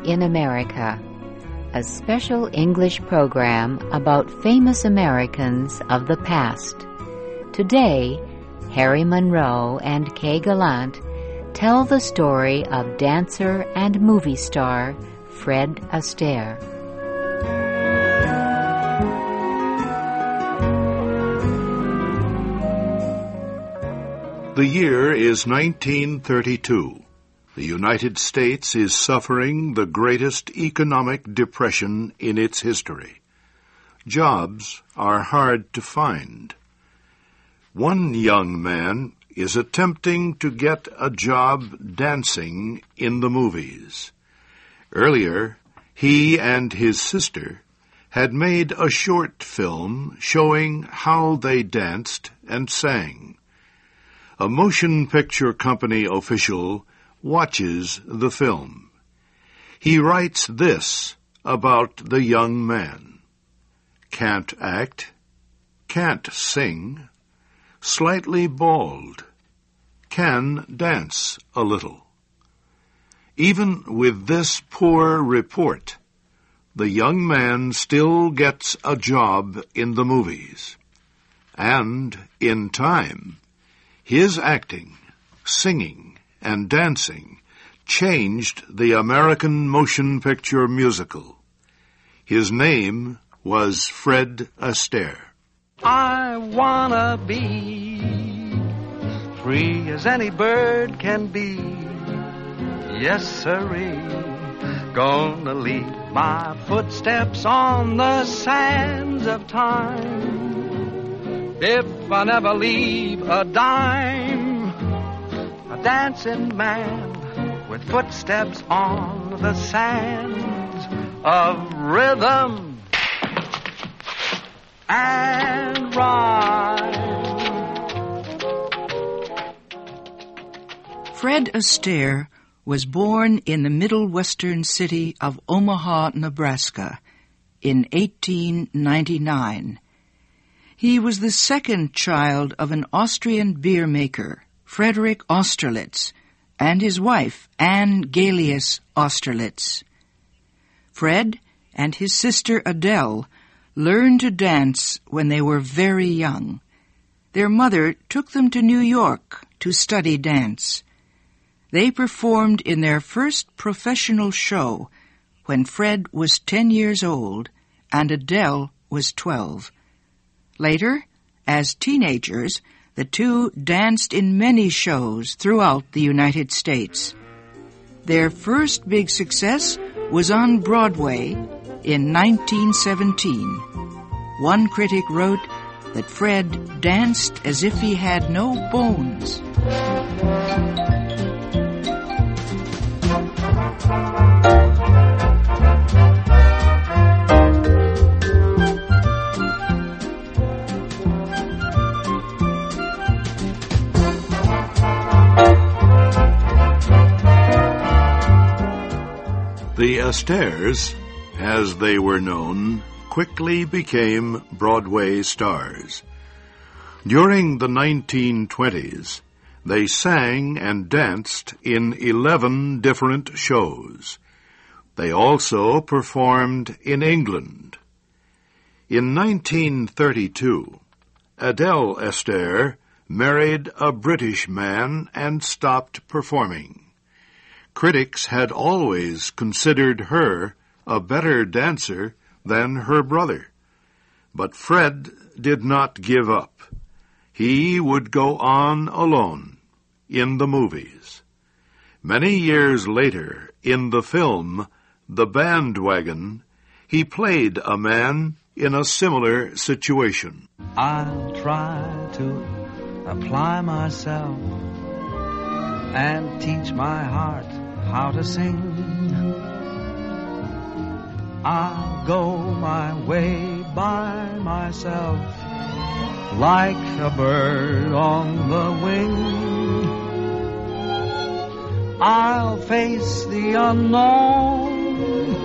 in America, a special English program about famous Americans of the past. Today, Harry Monroe and Kay Gallant tell the story of dancer and movie star Fred Astaire. The year is 1932. The United States is suffering the greatest economic depression in its history. Jobs are hard to find. One young man is attempting to get a job dancing in the movies. Earlier, he and his sister had made a short film showing how they danced and sang. A motion picture company official watches the film. He writes this about the young man: can't act, can't sing, slightly bald, can dance a little. Even with this poor report, the young man still gets a job in the movies. And, in time, his acting, singing, and dancing changed the American motion picture musical. His name was Fred Astaire. I wanna be free as any bird can be. Yes, sirree. Gonna leave my footsteps on the sands of time. If I never leave a dime, a dancing man with footsteps on the sands of rhythm and rhyme. Fred Astaire was born in the middle western city of Omaha, Nebraska, in 1899. He was the second child of an Austrian beer maker, Frederick Austerlitz, and his wife, Anne Galius Austerlitz. Fred and his sister Adele learned to dance when they were very young. Their mother took them to New York to study dance. They performed in their first professional show when Fred was 10 years old and Adele was 12. Later, as teenagers, the two danced in many shows throughout the United States. Their first big success was on Broadway in 1917. One critic wrote that Fred danced as if he had no bones. The Astaires, as they were known, quickly became Broadway stars. During the 1920s, they sang and danced in 11 different shows. They also performed in England. In 1932, Adele Astaire married a British man and stopped performing. Critics had always considered her a better dancer than her brother. But Fred did not give up. He would go on alone in the movies. Many years later, in the film The Bandwagon, he played a man in a similar situation. I'll try to apply myself and teach my heart how to sing. I'll go my way by myself, like a bird on the wing. I'll face the unknown.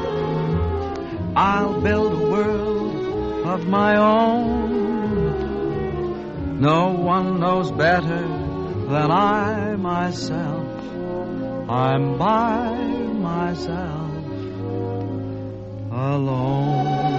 I'll build a world of my own. No one knows better than I myself. I'm by myself. alone.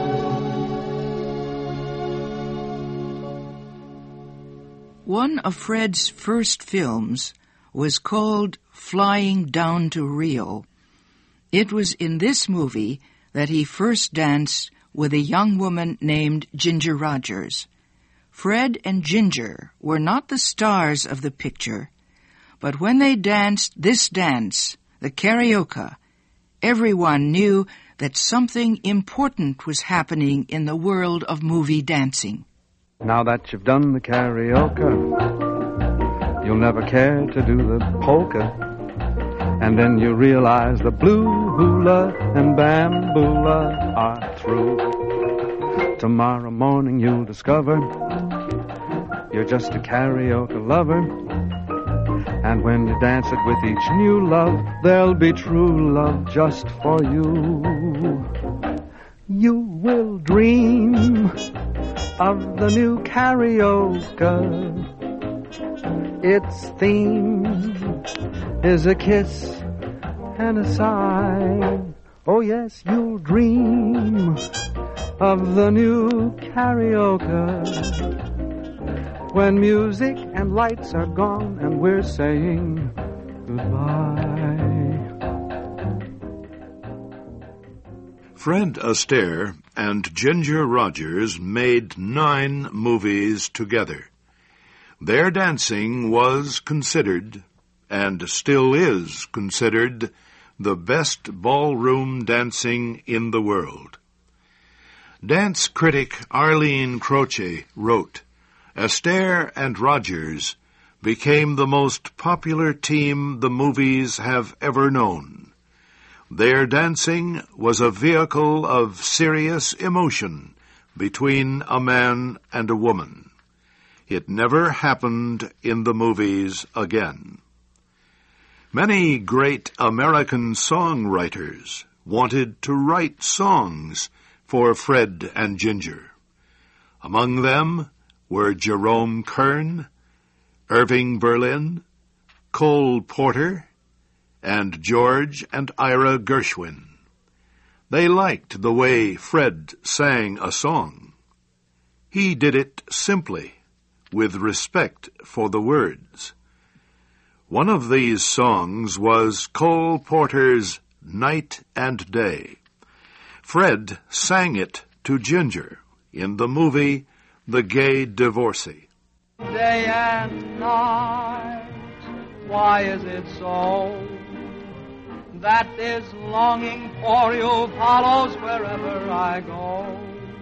One of Fred's first films was called Flying Down to Rio. It was in this movie that he first danced with a young woman named Ginger Rogers. Fred and Ginger were not the stars of the picture, but when they danced this dance, the karaoke, everyone knew that something important was happening in the world of movie dancing. Now that you've done the karaoke, you'll never care to do the polka. And then you realize the blue hula and bamboola are through. Tomorrow morning you'll discover you're just a karaoke lover. And when you dance it with each new love, there'll be true love just for you. You will dream of the new karaoke. Its theme is a kiss and a sigh. Oh yes, you'll dream of the new karaoke. When music and lights are gone and we're saying goodbye. Fred Astaire and Ginger Rogers made 9 movies together. Their dancing was considered, and still is considered, the best ballroom dancing in the world. Dance critic Arlene Croce wrote, Astaire and Rogers became the most popular team the movies have ever known. Their dancing was a vehicle of serious emotion between a man and a woman. It never happened in the movies again. Many great American songwriters wanted to write songs for Fred and Ginger. Among them were Jerome Kern, Irving Berlin, Cole Porter, and George and Ira Gershwin. They liked the way Fred sang a song. He did it simply, with respect for the words. One of these songs was Cole Porter's Night and Day. Fred sang it to Ginger in the movie The Gay Divorcee. Day and night, why is it so that this longing for you follows wherever I go?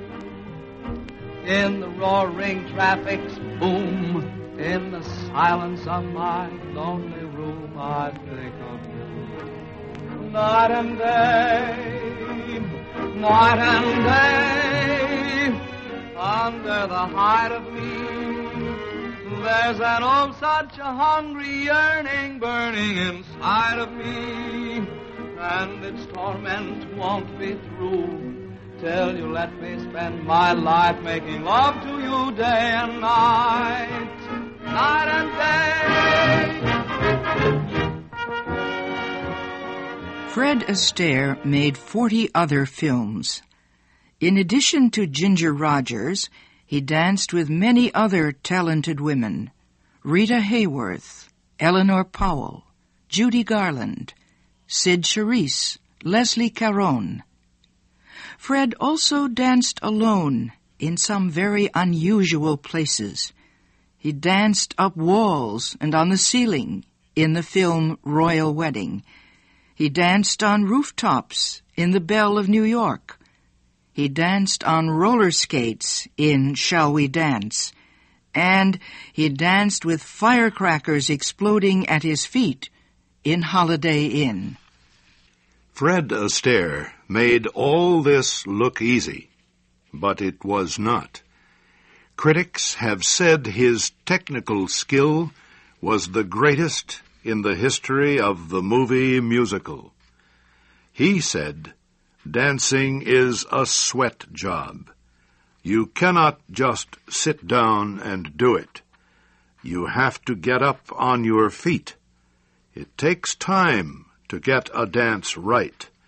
In the roaring traffic's boom, in the silence of my lonely room, I think of you. Night and day, night and day, under the hide of me, there's an oh such a hungry yearning burning inside of me, and its torment won't be through till you let me spend my life making love to you day and night, night and day. Fred Astaire made 40 other films. In addition to Ginger Rogers, he danced with many other talented women: Rita Hayworth, Eleanor Powell, Judy Garland, Sid Charisse, Leslie Caron. Fred also danced alone in some very unusual places. He danced up walls and on the ceiling in the film Royal Wedding. He danced on rooftops in The Belle of New York. He danced on roller skates in Shall We Dance? And he danced with firecrackers exploding at his feet in Holiday Inn. Fred Astaire made all this look easy, but it was not. Critics have said his technical skill was the greatest in the history of the movie musical. He said, dancing is a sweat job. You cannot just sit down and do it. You have to get up on your feet. It takes time to get a dance right,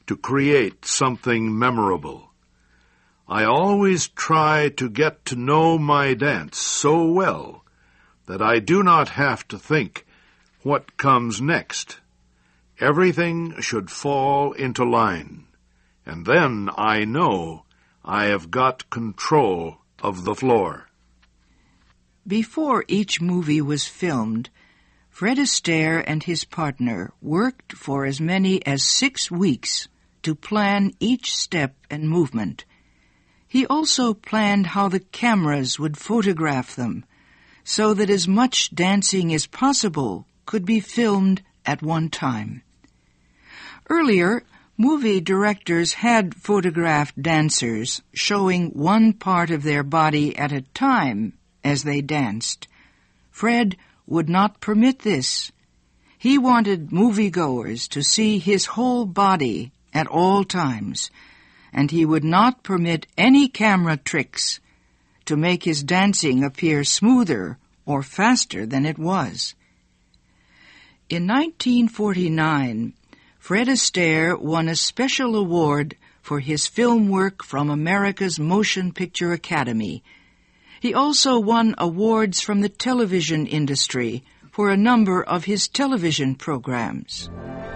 to create something memorable. I always try to get to know my dance so well that I do not have to think what comes next. Everything should fall into line, and then I know I have got control of the floor. Before each movie was filmed, Fred Astaire and his partner worked for as many as 6 weeks to plan each step and movement. He also planned how the cameras would photograph them, so that as much dancing as possible could be filmed at one time. Earlier, movie directors had photographed dancers showing one part of their body at a time as they danced. Fred would not permit this. He wanted moviegoers to see his whole body at all times, and he would not permit any camera tricks to make his dancing appear smoother or faster than it was. In 1949, Fred Astaire won a special award for his film work from America's Motion Picture Academy. He also won awards from the television industry for a number of his television programs.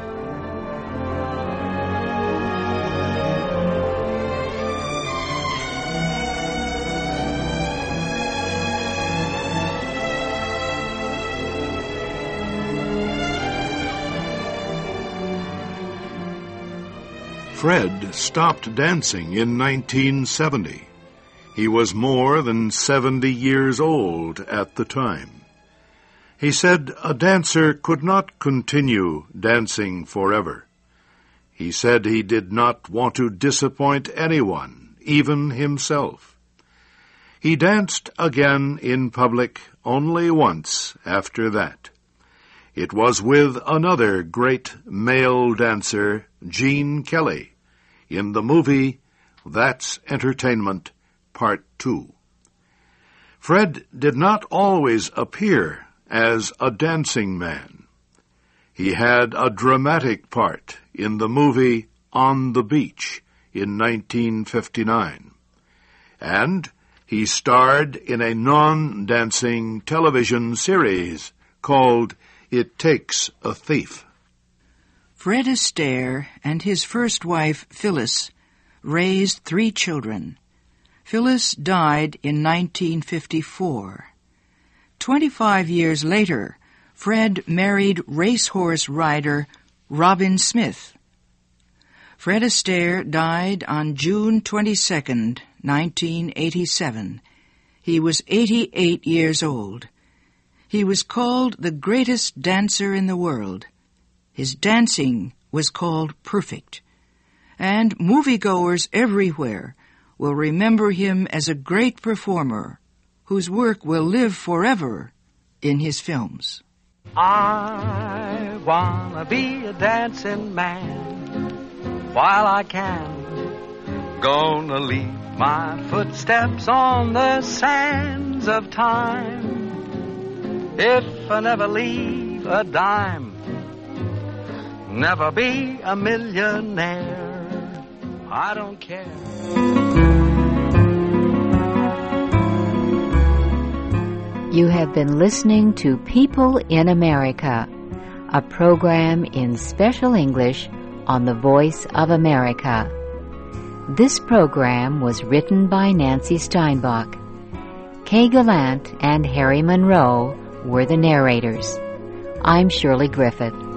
Fred stopped dancing in 1970. He was more than 70 years old at the time. He said a dancer could not continue dancing forever. He said he did not want to disappoint anyone, even himself. He danced again in public only once after that. It was with another great male dancer, Gene Kelly, in the movie That's Entertainment, Part 2. Fred did not always appear as a dancing man. He had a dramatic part in the movie On the Beach in 1959, and he starred in a non-dancing television series called It Takes a Thief. Fred Astaire and his first wife, Phyllis, raised 3 children. Phyllis died in 1954. 25 years later, Fred married racehorse rider Robin Smith. Fred Astaire died on June 22, 1987. He was 88 years old. He was called the greatest dancer in the world. His dancing was called perfect, and moviegoers everywhere will remember him as a great performer whose work will live forever in his films. I wanna be a dancing man while I can. Gonna leave my footsteps on the sands of time. If I never leave a dime, never be a millionaire, I don't care. You have been listening to People in America, a program in special English on the Voice of America. This program was written by Nancy Steinbach. Kay Gallant and Harry Monroe were the narrators. I'm Shirley Griffith.